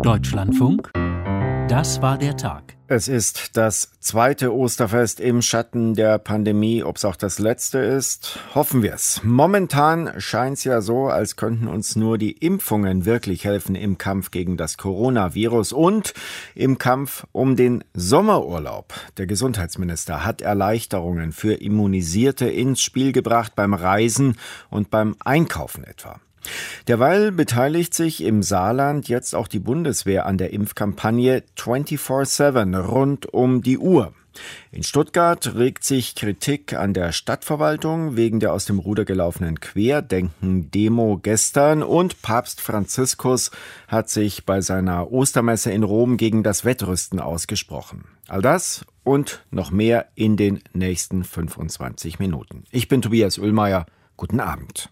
Deutschlandfunk, das war der Tag. Es ist das zweite Osterfest im Schatten der Pandemie. Ob es auch das letzte ist, hoffen wir es. Momentan scheint es ja so, als könnten uns nur die Impfungen wirklich helfen im Kampf gegen das Coronavirus und im Kampf um den Sommerurlaub. Der Gesundheitsminister hat Erleichterungen für Immunisierte ins Spiel gebracht beim Reisen und beim Einkaufen etwa. Derweil beteiligt sich im Saarland jetzt auch die Bundeswehr an der Impfkampagne 24/7 rund um die Uhr. In Stuttgart regt sich Kritik an der Stadtverwaltung wegen der aus dem Ruder gelaufenen Querdenken-Demo gestern und Papst Franziskus hat sich bei seiner Ostermesse in Rom gegen das Wettrüsten ausgesprochen. All das und noch mehr in den nächsten 25 Minuten. Ich bin Tobias Oehlmeier. Guten Abend.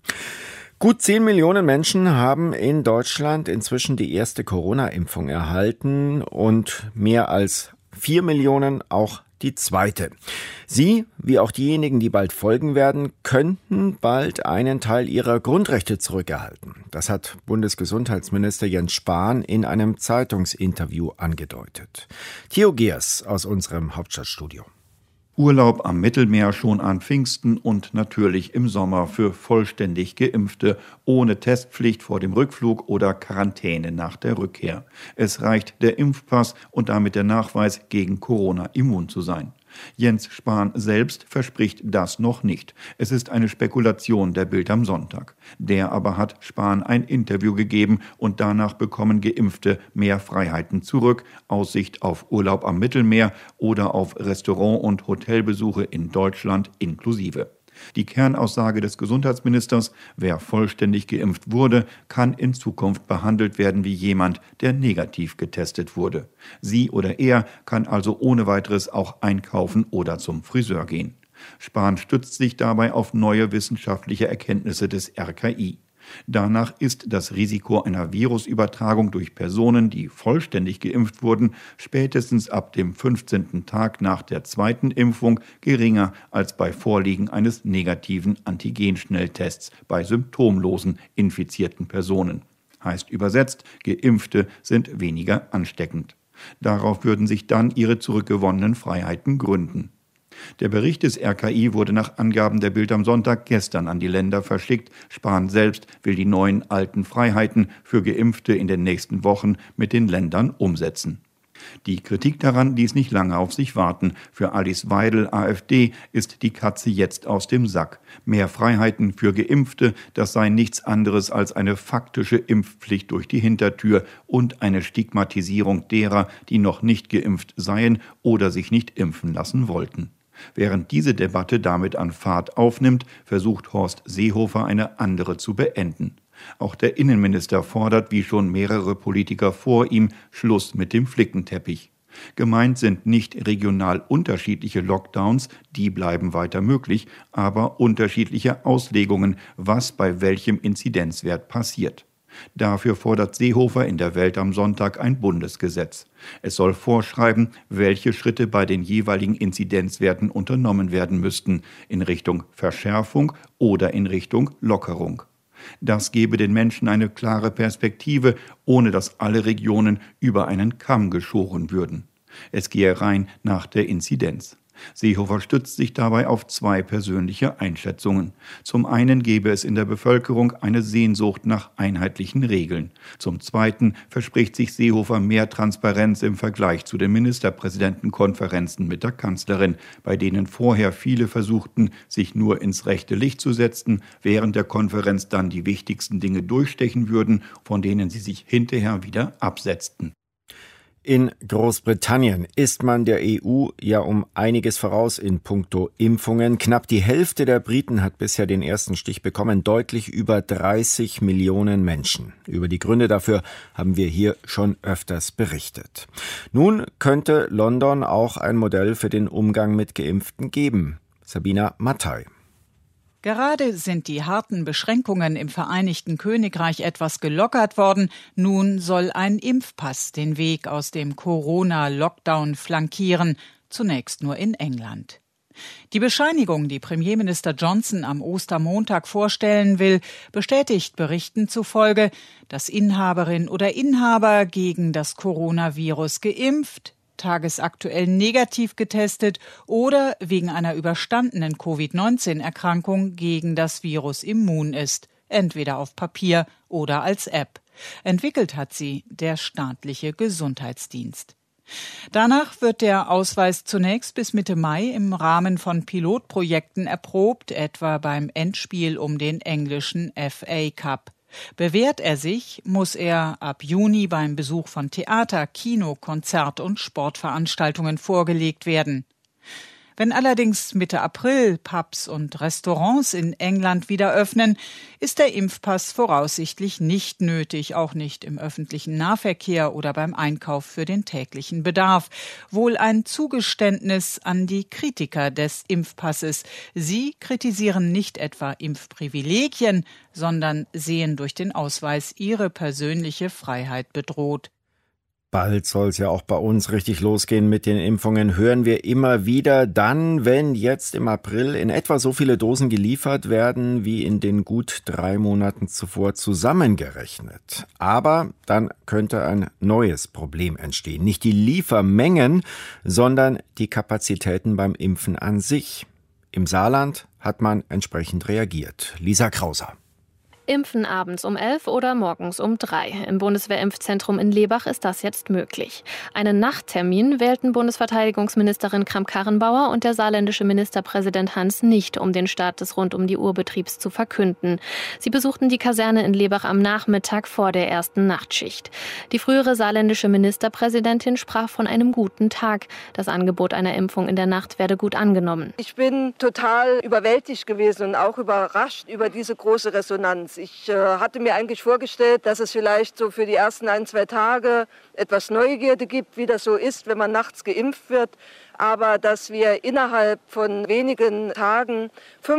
Gut 10 Millionen Menschen haben in Deutschland inzwischen die erste Corona-Impfung erhalten und mehr als 4 Millionen auch die zweite. Sie, wie auch diejenigen, die bald folgen werden, könnten bald einen Teil ihrer Grundrechte zurückerhalten. Das hat Bundesgesundheitsminister Jens Spahn in einem Zeitungsinterview angedeutet. Theo Geers aus unserem Hauptstadtstudio. Urlaub am Mittelmeer schon an Pfingsten und natürlich im Sommer für vollständig Geimpfte, ohne Testpflicht vor dem Rückflug oder Quarantäne nach der Rückkehr. Es reicht der Impfpass und damit der Nachweis, gegen Corona immun zu sein. Jens Spahn selbst verspricht das noch nicht. Es ist eine Spekulation der Bild am Sonntag. Der aber hat Spahn ein Interview gegeben und danach bekommen Geimpfte mehr Freiheiten zurück, Aussicht auf Urlaub am Mittelmeer oder auf Restaurant- und Hotelbesuche in Deutschland inklusive. Die Kernaussage des Gesundheitsministers: Wer vollständig geimpft wurde, kann in Zukunft behandelt werden wie jemand, der negativ getestet wurde. Sie oder er kann also ohne weiteres auch einkaufen oder zum Friseur gehen. Spahn stützt sich dabei auf neue wissenschaftliche Erkenntnisse des RKI. Danach ist das Risiko einer Virusübertragung durch Personen, die vollständig geimpft wurden, spätestens ab dem 15. Tag nach der zweiten Impfung geringer als bei Vorliegen eines negativen Antigenschnelltests bei symptomlosen infizierten Personen. Heißt übersetzt, Geimpfte sind weniger ansteckend. Darauf würden sich dann ihre zurückgewonnenen Freiheiten gründen. Der Bericht des RKI wurde nach Angaben der Bild am Sonntag gestern an die Länder verschickt. Spahn selbst will die neuen alten Freiheiten für Geimpfte in den nächsten Wochen mit den Ländern umsetzen. Die Kritik daran ließ nicht lange auf sich warten. Für Alice Weidel, AfD, ist die Katze jetzt aus dem Sack. Mehr Freiheiten für Geimpfte, das sei nichts anderes als eine faktische Impfpflicht durch die Hintertür und eine Stigmatisierung derer, die noch nicht geimpft seien oder sich nicht impfen lassen wollten. Während diese Debatte damit an Fahrt aufnimmt, versucht Horst Seehofer eine andere zu beenden. Auch der Innenminister fordert, wie schon mehrere Politiker vor ihm, Schluss mit dem Flickenteppich. Gemeint sind nicht regional unterschiedliche Lockdowns, die bleiben weiter möglich, aber unterschiedliche Auslegungen, was bei welchem Inzidenzwert passiert. Dafür fordert Seehofer in der Welt am Sonntag ein Bundesgesetz. Es soll vorschreiben, welche Schritte bei den jeweiligen Inzidenzwerten unternommen werden müssten, in Richtung Verschärfung oder in Richtung Lockerung. Das gebe den Menschen eine klare Perspektive, ohne dass alle Regionen über einen Kamm geschoren würden. Es gehe rein nach der Inzidenz. Seehofer stützt sich dabei auf zwei persönliche Einschätzungen. Zum einen gebe es in der Bevölkerung eine Sehnsucht nach einheitlichen Regeln. Zum zweiten verspricht sich Seehofer mehr Transparenz im Vergleich zu den Ministerpräsidentenkonferenzen mit der Kanzlerin, bei denen vorher viele versuchten, sich nur ins rechte Licht zu setzen, während der Konferenz dann die wichtigsten Dinge durchstechen würden, von denen sie sich hinterher wieder absetzten. In Großbritannien ist man der EU ja um einiges voraus in puncto Impfungen. Knapp die Hälfte der Briten hat bisher den ersten Stich bekommen, deutlich über 30 Millionen Menschen. Über die Gründe dafür haben wir hier schon öfters berichtet. Nun könnte London auch ein Modell für den Umgang mit Geimpften geben. Sabina Mattei. Gerade sind die harten Beschränkungen im Vereinigten Königreich etwas gelockert worden. Nun soll ein Impfpass den Weg aus dem Corona-Lockdown flankieren, zunächst nur in England. Die Bescheinigung, die Premierminister Johnson am Ostermontag vorstellen will, bestätigt Berichten zufolge, dass Inhaberin oder Inhaber gegen das Coronavirus geimpft, tagesaktuell negativ getestet oder wegen einer überstandenen Covid-19-Erkrankung gegen das Virus immun ist, entweder auf Papier oder als App. Entwickelt hat sie der staatliche Gesundheitsdienst. Danach wird der Ausweis zunächst bis Mitte Mai im Rahmen von Pilotprojekten erprobt, etwa beim Endspiel um den englischen FA Cup. Bewährt er sich, muss er ab Juni beim Besuch von Theater, Kino, Konzert- und Sportveranstaltungen vorgelegt werden. Wenn allerdings Mitte April Pubs und Restaurants in England wieder öffnen, ist der Impfpass voraussichtlich nicht nötig, auch nicht im öffentlichen Nahverkehr oder beim Einkauf für den täglichen Bedarf. Wohl ein Zugeständnis an die Kritiker des Impfpasses. Sie kritisieren nicht etwa Impfprivilegien, sondern sehen durch den Ausweis ihre persönliche Freiheit bedroht. Bald soll es ja auch bei uns richtig losgehen mit den Impfungen, hören wir immer wieder. Dann, wenn jetzt im April in etwa so viele Dosen geliefert werden, wie in den gut 3 Monaten zuvor zusammengerechnet. Aber dann könnte ein neues Problem entstehen. Nicht die Liefermengen, sondern die Kapazitäten beim Impfen an sich. Im Saarland hat man entsprechend reagiert. Lisa Krauser. Impfen abends um 11 oder morgens um 3. Im Bundeswehrimpfzentrum in Lebach ist das jetzt möglich. Einen Nachttermin wählten Bundesverteidigungsministerin Kramp-Karrenbauer und der saarländische Ministerpräsident Hans nicht, um den Start des Rund-um-die-Uhr-Betriebs zu verkünden. Sie besuchten die Kaserne in Lebach am Nachmittag vor der ersten Nachtschicht. Die frühere saarländische Ministerpräsidentin sprach von einem guten Tag. Das Angebot einer Impfung in der Nacht werde gut angenommen. Ich bin total überwältigt gewesen und auch überrascht über diese große Resonanz. Ich hatte mir eigentlich vorgestellt, dass es vielleicht so für die ersten 1-2 Tage etwas Neugierde gibt, wie das so ist, wenn man nachts geimpft wird. Aber dass wir innerhalb von wenigen Tagen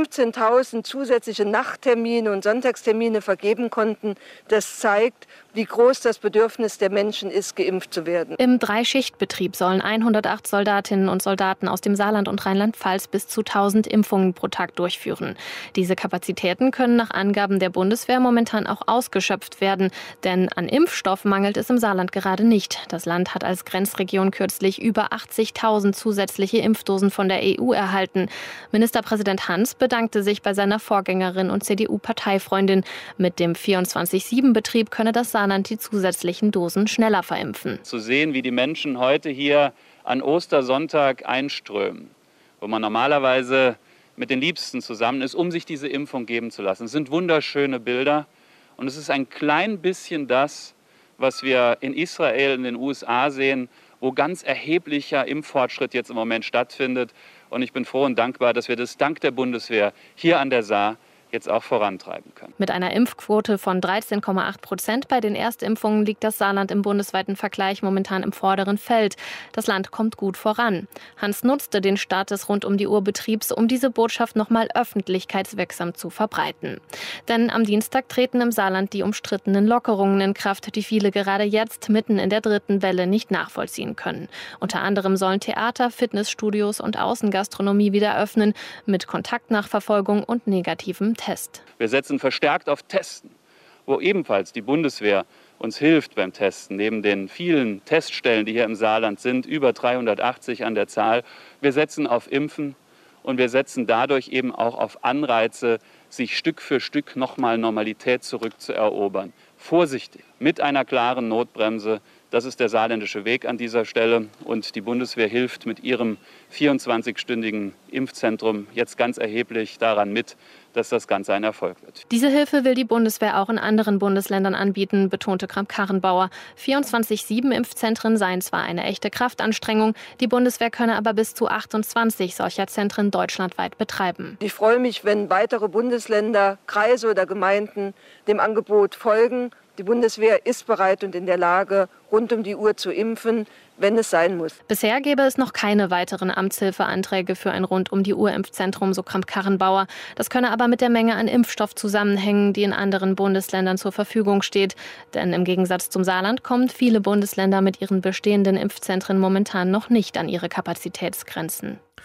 15.000 zusätzliche Nachttermine und Sonntagstermine vergeben konnten, das zeigt, wie groß das Bedürfnis der Menschen ist, geimpft zu werden. Im 3-Schicht-Betrieb sollen 108 Soldatinnen und Soldaten aus dem Saarland und Rheinland-Pfalz bis zu 1.000 Impfungen pro Tag durchführen. Diese Kapazitäten können nach Angaben der Bundeswehr momentan auch ausgeschöpft werden. Denn an Impfstoff mangelt es im Saarland gerade nicht. Das Land hat als Grenzregion kürzlich über 80.000 zusätzliche Impfdosen von der EU erhalten. Ministerpräsident Hans bedankte sich bei seiner Vorgängerin und CDU-Parteifreundin. Mit dem 24/7-Betrieb könne das Saarland die zusätzlichen Dosen schneller verimpfen. Zu sehen, wie die Menschen heute hier an Ostersonntag einströmen, wo man normalerweise mit den Liebsten zusammen ist, um sich diese Impfung geben zu lassen. Es sind wunderschöne Bilder und es ist ein klein bisschen das, was wir in Israel, in den USA sehen, wo ganz erheblicher Impffortschritt jetzt im Moment stattfindet. Und ich bin froh und dankbar, dass wir das dank der Bundeswehr hier an der Saar jetzt auch vorantreiben können. Mit einer Impfquote von 13,8% bei den Erstimpfungen liegt das Saarland im bundesweiten Vergleich momentan im vorderen Feld. Das Land kommt gut voran. Hans nutzte den Start des Rund-um-die-Uhr-Betriebs, um diese Botschaft nochmal öffentlichkeitswirksam zu verbreiten. Denn am Dienstag treten im Saarland die umstrittenen Lockerungen in Kraft, die viele gerade jetzt mitten in der 3. Welle nicht nachvollziehen können. Unter anderem sollen Theater, Fitnessstudios und Außengastronomie wieder öffnen, mit Kontaktnachverfolgung und negativem Test. Wir setzen verstärkt auf Testen, wo ebenfalls die Bundeswehr uns hilft beim Testen. Neben den vielen Teststellen, die hier im Saarland sind, über 380 an der Zahl. Wir setzen auf Impfen und wir setzen dadurch eben auch auf Anreize, sich Stück für Stück nochmal Normalität zurückzuerobern. Vorsichtig, mit einer klaren Notbremse. Das ist der saarländische Weg an dieser Stelle. Und die Bundeswehr hilft mit ihrem 24-stündigen Impfzentrum jetzt ganz erheblich daran mit, dass das Ganze ein Erfolg wird. Diese Hilfe will die Bundeswehr auch in anderen Bundesländern anbieten, betonte Kramp-Karrenbauer. 24/7-Impfzentren seien zwar eine echte Kraftanstrengung, die Bundeswehr könne aber bis zu 28 solcher Zentren deutschlandweit betreiben. Ich freue mich, wenn weitere Bundesländer, Kreise oder Gemeinden dem Angebot folgen. Die Bundeswehr ist bereit und in der Lage, rund um die Uhr zu impfen, wenn es sein muss. Bisher gäbe es noch keine weiteren Amtshilfeanträge für ein Rund-um-die-Uhr-Impfzentrum, so Kramp-Karrenbauer. Das könne aber mit der Menge an Impfstoff zusammenhängen, die in anderen Bundesländern zur Verfügung steht. Denn im Gegensatz zum Saarland kommen viele Bundesländer mit ihren bestehenden Impfzentren momentan noch nicht an ihre Kapazitätsgrenzen.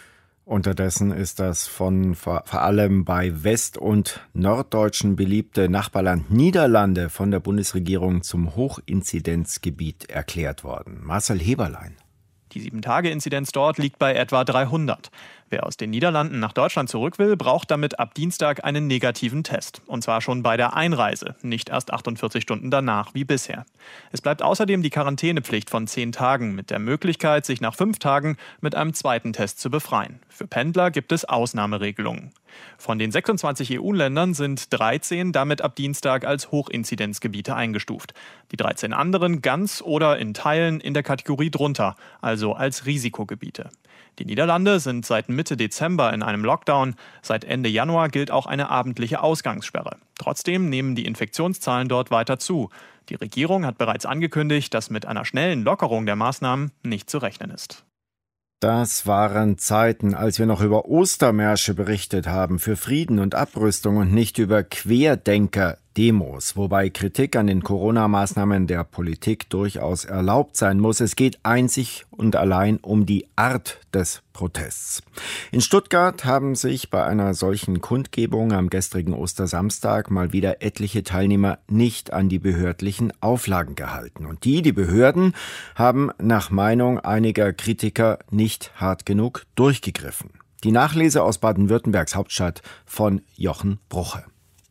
Unterdessen ist das vor allem bei West- und Norddeutschen beliebte Nachbarland Niederlande von der Bundesregierung zum Hochinzidenzgebiet erklärt worden. Marcel Heberlein. Die 7-Tage-Inzidenz dort liegt bei etwa 300. Wer aus den Niederlanden nach Deutschland zurück will, braucht damit ab Dienstag einen negativen Test. Und zwar schon bei der Einreise, nicht erst 48 Stunden danach wie bisher. Es bleibt außerdem die Quarantänepflicht von 10 Tagen mit der Möglichkeit, sich nach 5 Tagen mit einem zweiten Test zu befreien. Für Pendler gibt es Ausnahmeregelungen. Von den 26 EU-Ländern sind 13 damit ab Dienstag als Hochinzidenzgebiete eingestuft. Die 13 anderen ganz oder in Teilen in der Kategorie drunter, also als Risikogebiete. Die Niederlande sind seit Mitte Dezember in einem Lockdown. Seit Ende Januar gilt auch eine abendliche Ausgangssperre. Trotzdem nehmen die Infektionszahlen dort weiter zu. Die Regierung hat bereits angekündigt, dass mit einer schnellen Lockerung der Maßnahmen nicht zu rechnen ist. Das waren Zeiten, als wir noch über Ostermärsche berichtet haben, für Frieden und Abrüstung und nicht über Querdenker-Demos, wobei Kritik an den Corona-Maßnahmen der Politik durchaus erlaubt sein muss. Es geht einzig und allein um die Art des Protests. In Stuttgart haben sich bei einer solchen Kundgebung am gestrigen Ostersamstag mal wieder etliche Teilnehmer nicht an die behördlichen Auflagen gehalten. Und die Behörden haben nach Meinung einiger Kritiker nicht hart genug durchgegriffen. Die Nachlese aus Baden-Württembergs Hauptstadt von Jochen Bruche.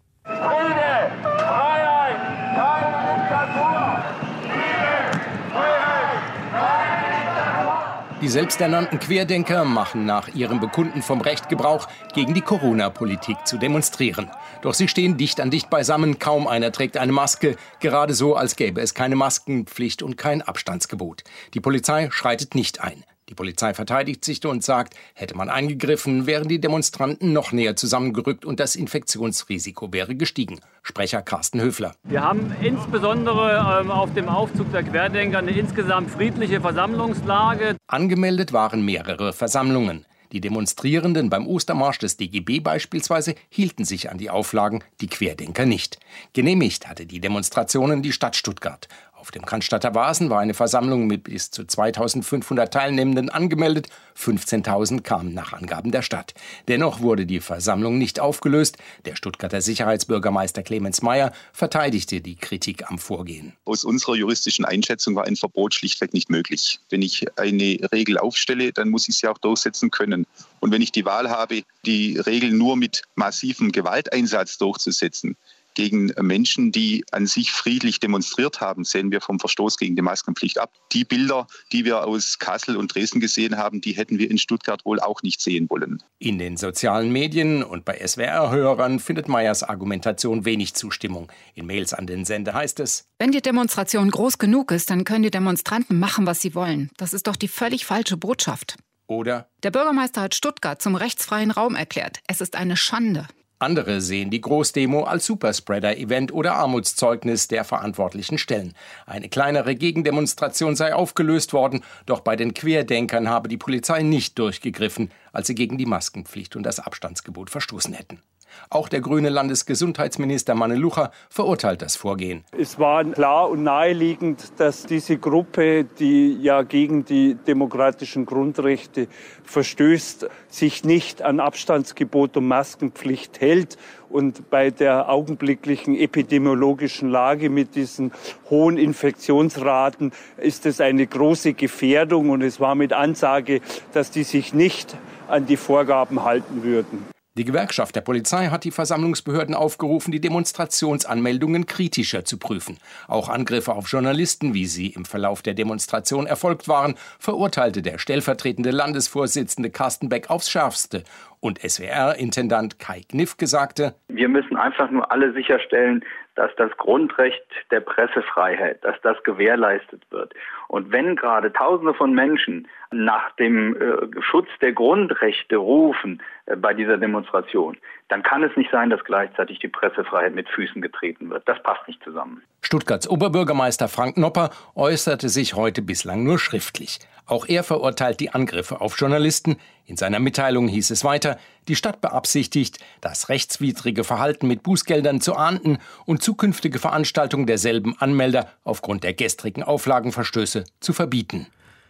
Friede, Freiheit, keine Diktatur! Friede, Freiheit, keine Diktatur! Die selbsternannten Querdenker machen nach ihrem Bekunden vom Recht Gebrauch, gegen die Corona-Politik zu demonstrieren. Doch sie stehen dicht an dicht beisammen, kaum einer trägt eine Maske, gerade so, als gäbe es keine Maskenpflicht und kein Abstandsgebot. Die Polizei schreitet nicht ein. Die Polizei verteidigt sich und sagt, hätte man eingegriffen, wären die Demonstranten noch näher zusammengerückt und das Infektionsrisiko wäre gestiegen. Sprecher Carsten Höfler. Wir haben insbesondere auf dem Aufzug der Querdenker eine insgesamt friedliche Versammlungslage. Angemeldet waren mehrere Versammlungen. Die Demonstrierenden beim Ostermarsch des DGB beispielsweise hielten sich an die Auflagen, die Querdenker nicht. Genehmigt hatte die Demonstrationen die Stadt Stuttgart. Auf dem Cannstatter Wasen war eine Versammlung mit bis zu 2.500 Teilnehmenden angemeldet. 15.000 kamen nach Angaben der Stadt. Dennoch wurde die Versammlung nicht aufgelöst. Der Stuttgarter Sicherheitsbürgermeister Clemens Meyer verteidigte die Kritik am Vorgehen. Aus unserer juristischen Einschätzung war ein Verbot schlichtweg nicht möglich. Wenn ich eine Regel aufstelle, dann muss ich sie auch durchsetzen können. Und wenn ich die Wahl habe, die Regel nur mit massivem Gewalteinsatz durchzusetzen, gegen Menschen, die an sich friedlich demonstriert haben, sehen wir vom Verstoß gegen die Maskenpflicht ab. Die Bilder, die wir aus Kassel und Dresden gesehen haben, die hätten wir in Stuttgart wohl auch nicht sehen wollen. In den sozialen Medien und bei SWR-Hörern findet Meyers Argumentation wenig Zustimmung. In Mails an den Sender heißt es: Wenn die Demonstration groß genug ist, dann können die Demonstranten machen, was sie wollen. Das ist doch die völlig falsche Botschaft. Oder: Der Bürgermeister hat Stuttgart zum rechtsfreien Raum erklärt. Es ist eine Schande. Andere sehen die Großdemo als Superspreader-Event oder Armutszeugnis der verantwortlichen Stellen. Eine kleinere Gegendemonstration sei aufgelöst worden, doch bei den Querdenkern habe die Polizei nicht durchgegriffen, als sie gegen die Maskenpflicht und das Abstandsgebot verstoßen hätten. Auch der grüne Landesgesundheitsminister Manne-Lucha verurteilt das Vorgehen. Es war klar und naheliegend, dass diese Gruppe, die ja gegen die demokratischen Grundrechte verstößt, sich nicht an Abstandsgebot und Maskenpflicht hält. Und bei der augenblicklichen epidemiologischen Lage mit diesen hohen Infektionsraten ist es eine große Gefährdung. Und es war mit Ansage, dass die sich nicht an die Vorgaben halten würden. Die Gewerkschaft der Polizei hat die Versammlungsbehörden aufgerufen, die Demonstrationsanmeldungen kritischer zu prüfen. Auch Angriffe auf Journalisten, wie sie im Verlauf der Demonstration erfolgt waren, verurteilte der stellvertretende Landesvorsitzende Carsten Beck aufs Schärfste. Und SWR-Intendant Kai Kniffke sagte: Wir müssen einfach nur alle sicherstellen, dass das Grundrecht der Pressefreiheit, dass das gewährleistet wird. Und wenn gerade Tausende von Menschen nach dem Schutz der Grundrechte rufen bei dieser Demonstration, dann kann es nicht sein, dass gleichzeitig die Pressefreiheit mit Füßen getreten wird. Das passt nicht zusammen. Stuttgarts Oberbürgermeister Frank Nopper äußerte sich heute bislang nur schriftlich. Auch er verurteilt die Angriffe auf Journalisten. In seiner Mitteilung hieß es weiter: Die Stadt beabsichtigt, das rechtswidrige Verhalten mit Bußgeldern zu ahnden und zukünftige Veranstaltungen derselben Anmelder aufgrund der gestrigen Auflagenverstöße zu verbieten.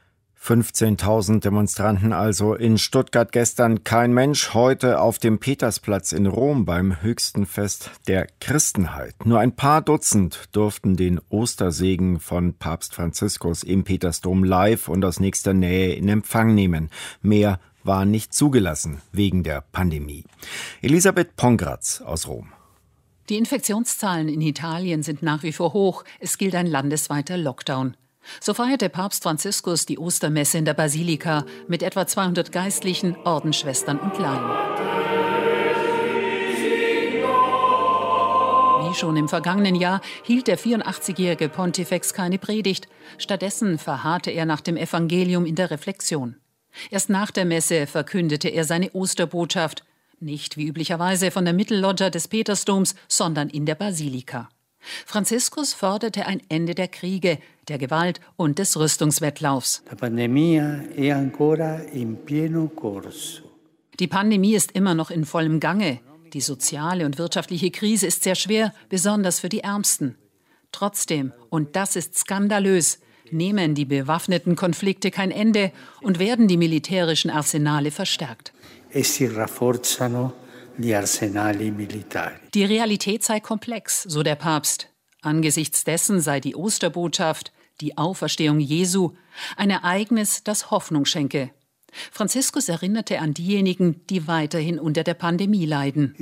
15.000 Demonstranten also in Stuttgart gestern, kein Mensch heute auf dem Petersplatz in Rom beim höchsten Fest der Christenheit. Nur ein paar Dutzend durften den Ostersegen von Papst Franziskus im Petersdom live und aus nächster Nähe in Empfang nehmen. Mehr war nicht zugelassen wegen der Pandemie. Elisabeth Pongratz aus Rom. Die Infektionszahlen in Italien sind nach wie vor hoch. Es gilt ein landesweiter Lockdown. So feierte Papst Franziskus die Ostermesse in der Basilika mit etwa 200 Geistlichen, Ordensschwestern und Laien. Wie schon im vergangenen Jahr hielt der 84-jährige Pontifex keine Predigt. Stattdessen verharrte er nach dem Evangelium in der Reflexion. Erst nach der Messe verkündete er seine Osterbotschaft. Nicht wie üblicherweise von der Mittelloggia des Petersdoms, sondern in der Basilika. Franziskus forderte ein Ende der Kriege, der Gewalt und des Rüstungswettlaufs. Die Pandemie ist immer noch in vollem Gange. Die soziale und wirtschaftliche Krise ist sehr schwer, besonders für die Ärmsten. Trotzdem, und das ist skandalös, nehmen die bewaffneten Konflikte kein Ende und werden die militärischen Arsenale verstärkt. Die Realität sei komplex, so der Papst. Angesichts dessen sei die Osterbotschaft, die Auferstehung Jesu, ein Ereignis, das Hoffnung schenke. Franziskus erinnerte an diejenigen, die weiterhin unter der Pandemie leiden.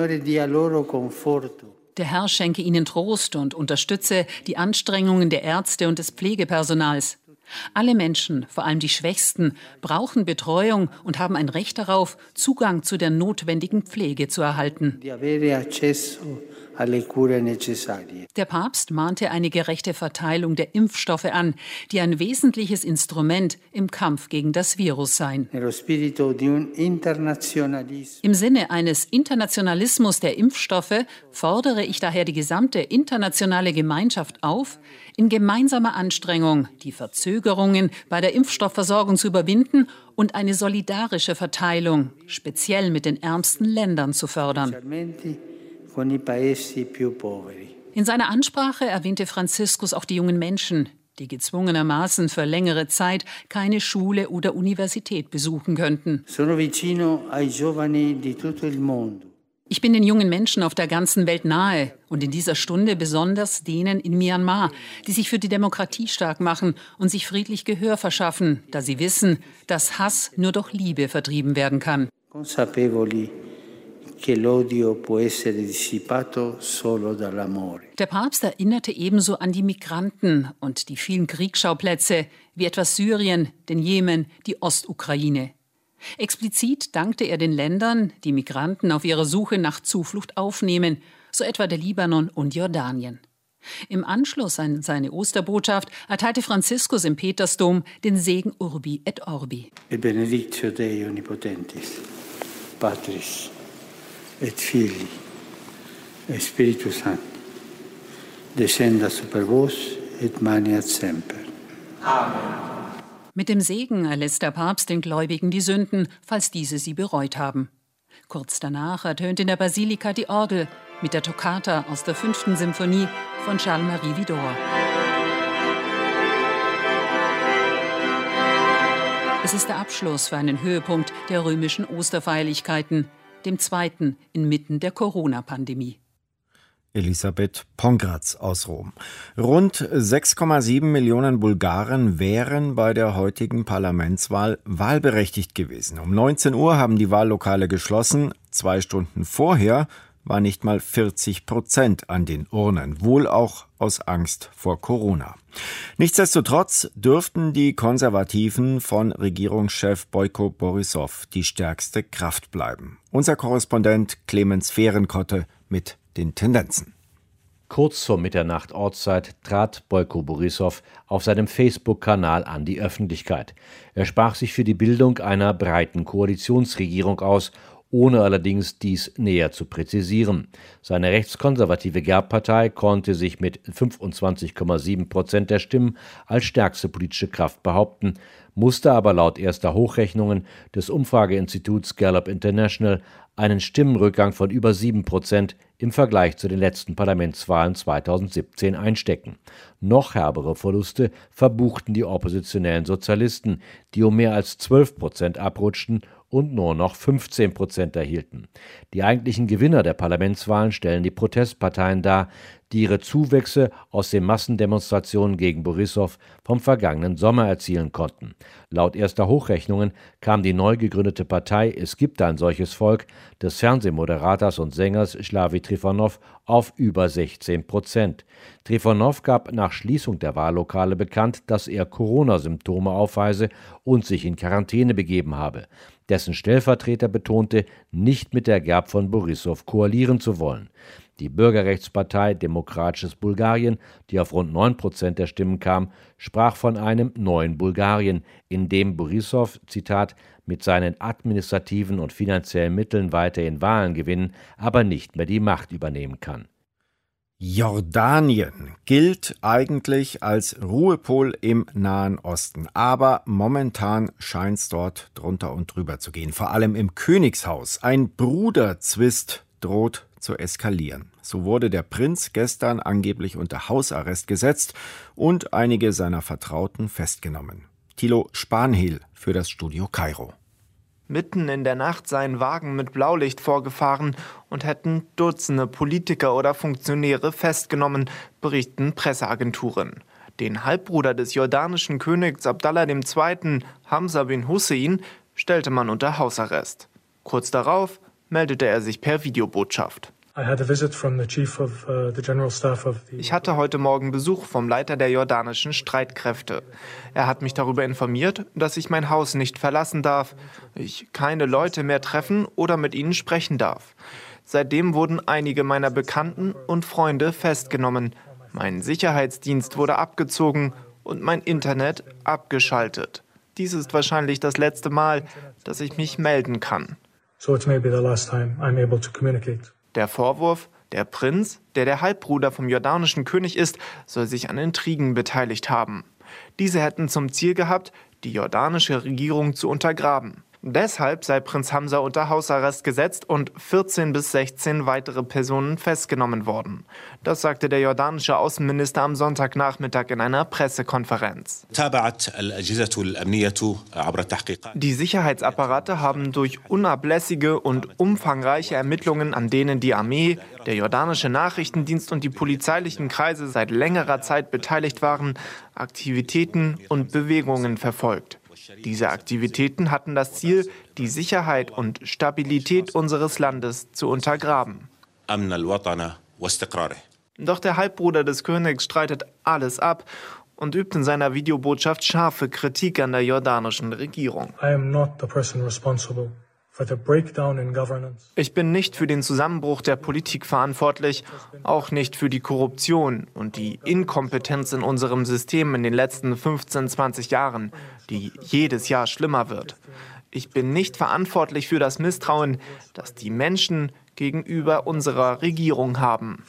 Der Herr schenke ihnen Trost und unterstütze die Anstrengungen der Ärzte und des Pflegepersonals. Alle Menschen, vor allem die Schwächsten, brauchen Betreuung und haben ein Recht darauf, Zugang zu der notwendigen Pflege zu erhalten. Der Papst mahnte eine gerechte Verteilung der Impfstoffe an, die ein wesentliches Instrument im Kampf gegen das Virus seien. Im Sinne eines Internationalismus der Impfstoffe fordere ich daher die gesamte internationale Gemeinschaft auf, in gemeinsamer Anstrengung die Verzögerungen bei der Impfstoffversorgung zu überwinden und eine solidarische Verteilung, speziell mit den ärmsten Ländern, zu fördern. In seiner Ansprache erwähnte Franziskus auch die jungen Menschen, die gezwungenermaßen für längere Zeit keine Schule oder Universität besuchen könnten. Ich bin den jungen Menschen auf der ganzen Welt nahe und in dieser Stunde besonders denen in Myanmar, die sich für die Demokratie stark machen und sich friedlich Gehör verschaffen, da sie wissen, dass Hass nur durch Liebe vertrieben werden kann. Der Papst erinnerte ebenso an die Migranten und die vielen Kriegsschauplätze, wie etwa Syrien, den Jemen, die Ostukraine. Explizit dankte er den Ländern, die Migranten auf ihrer Suche nach Zuflucht aufnehmen, so etwa der Libanon und Jordanien. Im Anschluss an seine Osterbotschaft erteilte Franziskus im Petersdom den Segen Urbi et Orbi. Et benedictio Dei omnipotentis, Patris et Filii et Spiritus Sancti, descenda super vos et maniat semper. Amen. Mit dem Segen erlässt der Papst den Gläubigen die Sünden, falls diese sie bereut haben. Kurz danach ertönt in der Basilika die Orgel mit der Toccata aus der 5. Symphonie von Charles-Marie Widor. Es ist der Abschluss für einen Höhepunkt der römischen Osterfeierlichkeiten, dem zweiten inmitten der Corona-Pandemie. Elisabeth Pongratz aus Rom. Rund 6,7 Millionen Bulgaren wären bei der heutigen Parlamentswahl wahlberechtigt gewesen. Um 19 Uhr haben die Wahllokale geschlossen. 2 Stunden vorher war nicht mal 40% an den Urnen, wohl auch aus Angst vor Corona. Nichtsdestotrotz dürften die Konservativen von Regierungschef Bojko Borissow die stärkste Kraft bleiben. Unser Korrespondent Clemens Fehrenkotte mit den Tendenzen. Kurz vor Mitternacht Ortszeit trat Bojko Borissow auf seinem Facebook-Kanal an die Öffentlichkeit. Er sprach sich für die Bildung einer breiten Koalitionsregierung aus ohne allerdings dies näher zu präzisieren. Seine rechtskonservative GERB-Partei konnte sich mit 25,7% der Stimmen als stärkste politische Kraft behaupten, musste aber laut erster Hochrechnungen des Umfrageinstituts Gallup International einen Stimmenrückgang von über 7% im Vergleich zu den letzten Parlamentswahlen 2017 einstecken. Noch herbere Verluste verbuchten die oppositionellen Sozialisten, die um mehr als 12% abrutschten und nur noch 15% erhielten. Die eigentlichen Gewinner der Parlamentswahlen stellen die Protestparteien dar, die ihre Zuwächse aus den Massendemonstrationen gegen Borissow vom vergangenen Sommer erzielen konnten. Laut erster Hochrechnungen kam die neu gegründete Partei Es gibt ein solches Volk des Fernsehmoderators und Sängers Slavi Trifonow auf über 16%. Trifonow gab nach Schließung der Wahllokale bekannt, dass er Corona-Symptome aufweise und sich in Quarantäne begeben habe. Dessen Stellvertreter betonte, nicht mit der GERB von Borissow koalieren zu wollen. Die Bürgerrechtspartei Demokratisches Bulgarien, die auf rund 9% der Stimmen kam, sprach von einem neuen Bulgarien, in dem Borissow, Zitat, mit seinen administrativen und finanziellen Mitteln weiterhin Wahlen gewinnen, aber nicht mehr die Macht übernehmen kann. Jordanien gilt eigentlich als Ruhepol im Nahen Osten, aber momentan scheint es dort drunter und drüber zu gehen, vor allem im Königshaus. Ein Bruderzwist droht zu eskalieren. So wurde der Prinz gestern angeblich unter Hausarrest gesetzt und einige seiner Vertrauten festgenommen. Thilo Spanhiel für das Studio Kairo. Mitten in der Nacht seien Wagen mit Blaulicht vorgefahren und hätten Dutzende Politiker oder Funktionäre festgenommen, berichten Presseagenturen. Den Halbbruder des jordanischen Königs Abdallah II., Hamza bin Hussein, stellte man unter Hausarrest. Kurz darauf meldete er sich per Videobotschaft. Ich hatte heute Morgen Besuch vom Leiter der jordanischen Streitkräfte. Er hat mich darüber informiert, dass ich mein Haus nicht verlassen darf, ich keine Leute mehr treffen oder mit ihnen sprechen darf. Seitdem wurden einige meiner Bekannten und Freunde festgenommen. Mein Sicherheitsdienst wurde abgezogen und mein Internet abgeschaltet. Dies ist wahrscheinlich das letzte Mal, dass ich mich melden kann. Der Vorwurf, der Prinz, der Halbbruder vom jordanischen König ist, soll sich an Intrigen beteiligt haben. Diese hätten zum Ziel gehabt, die jordanische Regierung zu untergraben. Deshalb sei Prinz Hamza unter Hausarrest gesetzt und 14 bis 16 weitere Personen festgenommen worden. Das sagte der jordanische Außenminister am Sonntagnachmittag in einer Pressekonferenz. Die Sicherheitsapparate haben durch unablässige und umfangreiche Ermittlungen, an denen die Armee, der jordanische Nachrichtendienst und die polizeilichen Kreise seit längerer Zeit beteiligt waren, Aktivitäten und Bewegungen verfolgt. Diese Aktivitäten hatten das Ziel, die Sicherheit und Stabilität unseres Landes zu untergraben. Doch der Halbbruder des Königs streitet alles ab und übt in seiner Videobotschaft scharfe Kritik an der jordanischen Regierung. Ich bin nicht für den Zusammenbruch der Politik verantwortlich, auch nicht für die Korruption und die Inkompetenz in unserem System in den letzten 15, 20 Jahren, die jedes Jahr schlimmer wird. Ich bin nicht verantwortlich für das Misstrauen, das die Menschen gegenüber unserer Regierung haben.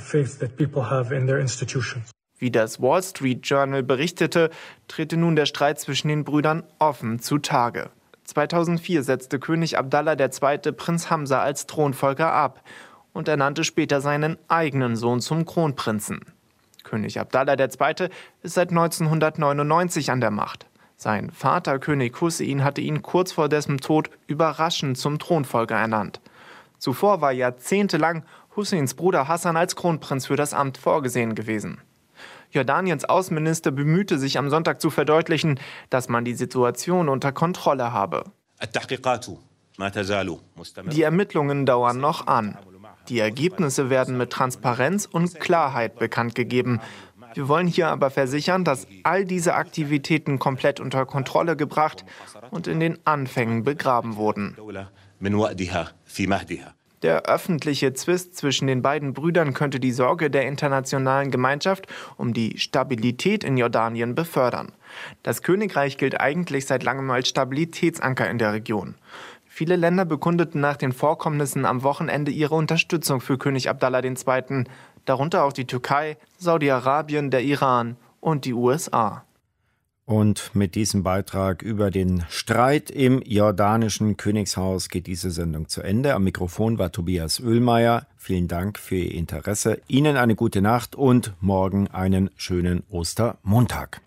Wie das Wall Street Journal berichtete, trete nun der Streit zwischen den Brüdern offen zutage. 2004 setzte König Abdallah II. Prinz Hamza als Thronfolger ab und ernannte später seinen eigenen Sohn zum Kronprinzen. König Abdallah II. Ist seit 1999 an der Macht. Sein Vater König Hussein hatte ihn kurz vor dessen Tod überraschend zum Thronfolger ernannt. Zuvor war jahrzehntelang Husseins Bruder Hassan als Kronprinz für das Amt vorgesehen gewesen. Jordaniens Außenminister bemühte sich am Sonntag zu verdeutlichen, dass man die Situation unter Kontrolle habe. Die Ermittlungen dauern noch an. Die Ergebnisse werden mit Transparenz und Klarheit bekannt gegeben. Wir wollen hier aber versichern, dass all diese Aktivitäten komplett unter Kontrolle gebracht und in den Anfängen begraben wurden. Der öffentliche Zwist zwischen den beiden Brüdern könnte die Sorge der internationalen Gemeinschaft um die Stabilität in Jordanien befördern. Das Königreich gilt eigentlich seit langem als Stabilitätsanker in der Region. Viele Länder bekundeten nach den Vorkommnissen am Wochenende ihre Unterstützung für König Abdallah II., darunter auch die Türkei, Saudi-Arabien, der Iran und die USA. Und mit diesem Beitrag über den Streit im jordanischen Königshaus geht diese Sendung zu Ende. Am Mikrofon war Tobias Oehlmeier. Vielen Dank für Ihr Interesse. Ihnen eine gute Nacht und morgen einen schönen Ostermontag.